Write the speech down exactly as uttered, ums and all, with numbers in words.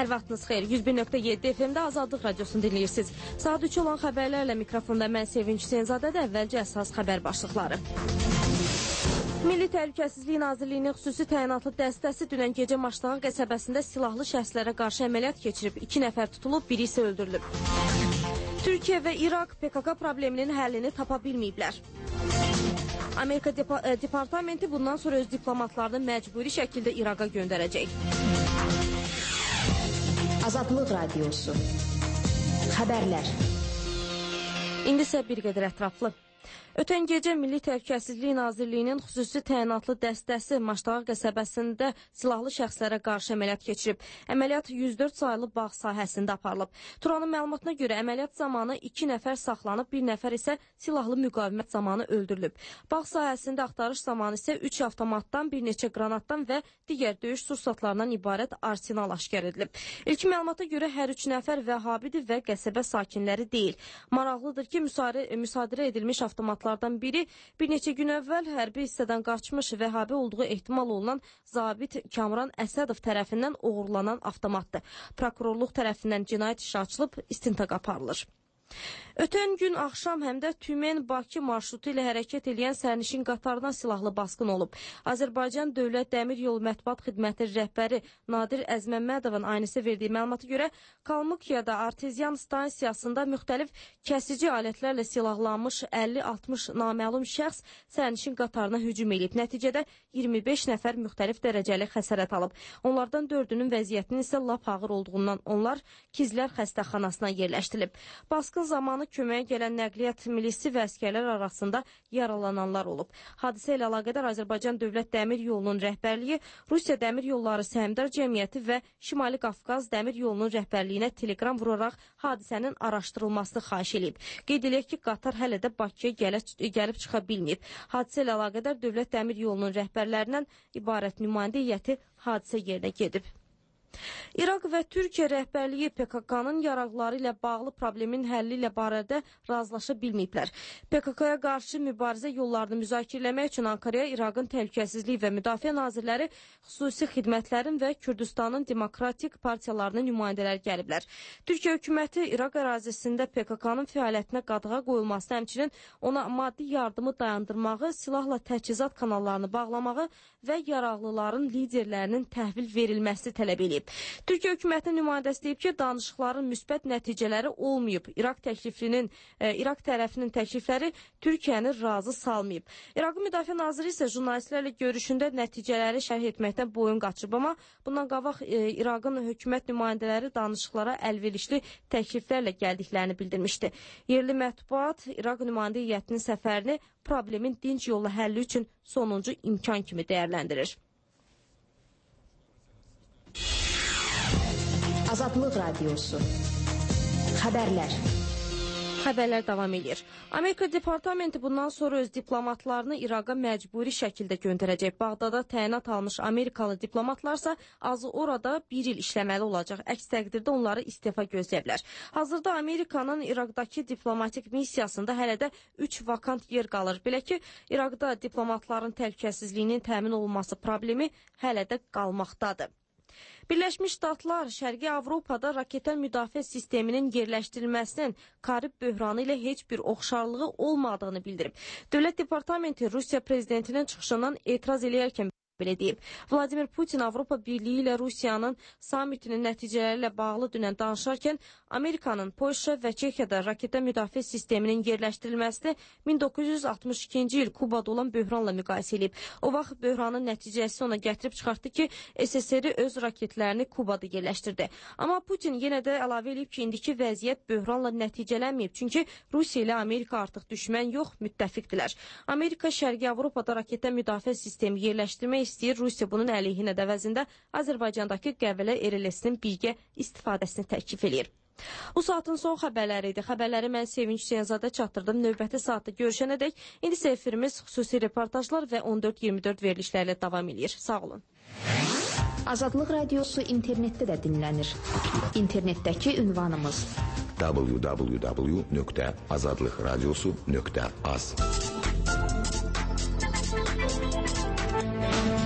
Hər vaxtınız xeyir. yüz bir nöqtə yeddi F M-də Azadlıq Radiosunu dinləyirsiniz. Saat üç olan xəbərlərlə mikrofonda mən Sevinç Hüseynzadədə. Əvvəlcə əsas xəbər başlıqları. Milli Təhlükəsizlik Nazirliyinin xüsusi təyinatlı dəstəsi dünən gecə Maşdağı qəsəbəsində silahlı şəxslərə qarşı əməliyyat keçirib. İki nəfər tutulub, biri isə öldürülüb. Türkiyə və İraq P K K probleminin həllini tapa bilməyiblər. Amerika Dep Departamenti bundan sonra öz diplomatlarını məcburi şəkildə İraqa göndərəcək. Azadlıq Radiosu. Xəbərlər. İndi isə bir qədər ətraflı. Ötən gecə Milli Təhlükəsizlik Nazirliyinin xüsusi təyinatlı dəstəsi Maşdağı qəsəbəsində silahlı şəxslərə qarşı əməliyyat keçirib. Əməliyyat yüz dörd saylı bağ sahəsində aparılıb. Turanın məlumatına görə əməliyyat zamanı iki nəfər saxlanıb, bir nəfər isə silahlı müqavimət zamanı öldürülüb. Bağ sahəsində axtarış zamanı isə üç avtomatdan, bir neçə qranatdan və digər döyüş sursatlarından ibarət arsenal aşkar edilib. İlk məlumata görə hər üç nəfər vəhabidir və qəsəbə sakinləri deyil. Maraqlıdır ki, müsadirə edilmiş avtomatlar Lardan biri bir neçə gün əvvəl hərbi hissədən qaçmış vəhabi olduğu ehtimal olunan zabit Kamran Əsədov tərəfindən oğurlanan avtomatdır. Prokurorluq tərəfindən cinayət işi açılıb, istintaq aparılır. Ötən gün axşam həm də Tümen-Bakı marşrutu ilə hərəkət edən sərnişin qatarına silahlı basqın olub. Azərbaycan Dövlət Dəmir Yolu Mətbuat Xidməti rəhbəri Nadir Əzməmmədovun aynısı verdiyi məlumata görə Kalmukiyada Arteziyan stansiyasında müxtəlif kəsici alətlərlə silahlanmış əlli altmış naməlum şəxs sərnişin qatarına hücum edib. Nəticədə iyirmi beş nəfər müxtəlif dərəcəli xəsarət alıb. Onlardan dördünün vəziyyətinin isə lap ağır olduğundan onlar Kizlər xəstəxanasına yerləşdirilib. Basqın zamanı köməyə gələn nəqliyyat milisi və əskərlər arasında yaralananlar olub. Hadisə ilə əlaqədar Azərbaycan Dövlət Dəmir Yolunun rəhbərliyi, Rusiya Dəmir Yolları Səhmdar Cəmiyyəti və Şimali Qafqaz Dəmir Yolunun rəhbərliyinə telegram vuraraq hadisənin araşdırılmasını xahiş edib. Qeyd edək ki, qatar hələ də Bakıya gəlib çıxa bilməyib. Hadisə ilə əlaqədar Dövlət Dəmir Yolunun rəhbərlərindən ibarət nümayəndə heyəti hadisə yerinə gedib. İraq və Türkiyə rəhbərliyi P K K-nın yaraqları ilə bağlı problemin həlli ilə barədə razılaşa bilməyiblər. P K K-ya qarşı mübarizə yollarını müzakirələmək üçün Ankaraya İraqın təhlükəsizlik və müdafiə nazirləri, xüsusi xidmətlərin və Kürdistanın demokratik partiyalarının nümayəndələri gəliblər. Türkiyə hökuməti İraq ərazisində P K K-nın fəaliyyətinə qadağa qoyulması, həmçinin ona maddi yardımı dayandırmağı, silahla təchizat kanallarını bağlamağı və yaraqlıların liderlərinin təhvil verilməsi tələb edib. Türkiyə hökumətinin nümayəndəsi deyib ki, danışıqların müsbət nəticələri olmayıb. İraq təklifinin, e, İraq tərəfinin təklifləri Türkiyəni razı salmayıb. İraqın müdafiə naziri isə jurnalistlərlə görüşündə nəticələri şərh etməkdən boyun qaçıb, amma bundan qabaq e, İraqın hökumət nümayəndələri danışıqlara əlverişli təkliflərlə gəldiklərini bildirmişdi. Yerli mətbuat İraq nümayəndə heyətinin səfərini problemin dinc yolla həlli üçün sonuncu imkan kimi dəyərləndirir. Azadlıq Radiosu. Xəbərlər. Xəbərlər davam edir. Amerika Departamenti bundan sonra öz diplomatlarını İraqa məcburi şəkildə göndərəcək. Bağdada təyinat almış Amerikalı diplomatlarsa azı orada bir il işləməli olacaq. Əks təqdirdə onları istefa gözləyiblər. Hazırda Amerikanın İraqdakı diplomatik missiyasında hələ də üç vakant yer qalır. Belə ki, İraqda diplomatların təhlükəsizliyinin təmin olunması problemi hələ də qalmaqdadır. Birləşmiş Ştatlar Şərqi Avropada raketten müdafiə sisteminin yerləşdirilməsinin Karib böhranı ilə heç bir oxşarlığı olmadığını bildirib. Dövlət Departamenti Rusiya prezidentinin çıxışından etiraz eləyərkən belə deyib. Vladimir Putin Avropa Birliyi ilə Rusiyanın samitinin nəticələri ilə bağlı dünən danışarkən Amerikanın Polşa və Çexiyada raketten müdafiə sisteminin yerləşdirilməsini min doqquz yüz altmış ikinci il Kubada olan böhranla müqayisə edib. O vaxt böhranın nəticəsi ona gətirib çıxartdı ki, S S R öz raketlərini Kubada yerləşdirdi. Amma Putin yenə də əlavə edib ki, indiki vəziyyət böhranla nəticələnməyib. Çünki Rusiya ilə Amerika artıq düşmən yox, müttəfiqdilər. Amerika Şərqi Avropada raketten müdafiə sistemi yerləşdirmək istəyir. Rusiya bunun əleyhinə də əvəzində Azərbaycandakı Qəbələ R L S-nin birgə istifadəsini təklif edir. Bu saatın son xəbərləri idi. Xəbərləri mən Sevinç Hüseynzadə çatdırdım. Növbəti saatda görüşənədək indi isə efirimiz xüsusi reportajlar və on dörd iyirmi dörd verilişlərlə davam edir. Sağ olun. Azadlıq Radiosu internetdə də dinlənir. İnternetdəki ünvanımız w w w nöqtə azadlıqradiosu nöqtə az.